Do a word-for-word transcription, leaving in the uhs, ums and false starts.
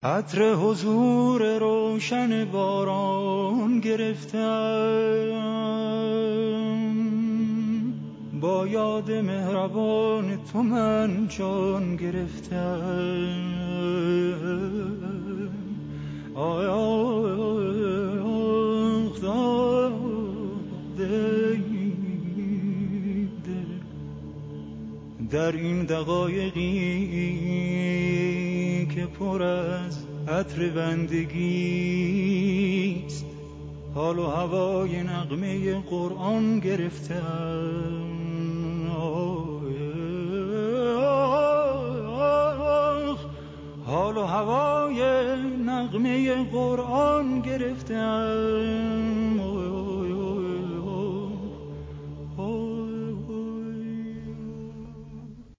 عطر حضور روشن باران گرفتم، با یاد مهربان تو من جان گرفتم. آی آخ داده در این دقایقی که پر از عطر بندگیست، حال و هوای نغمه قرآن گرفتم. حال و هوای نغمه قرآن گرفتم.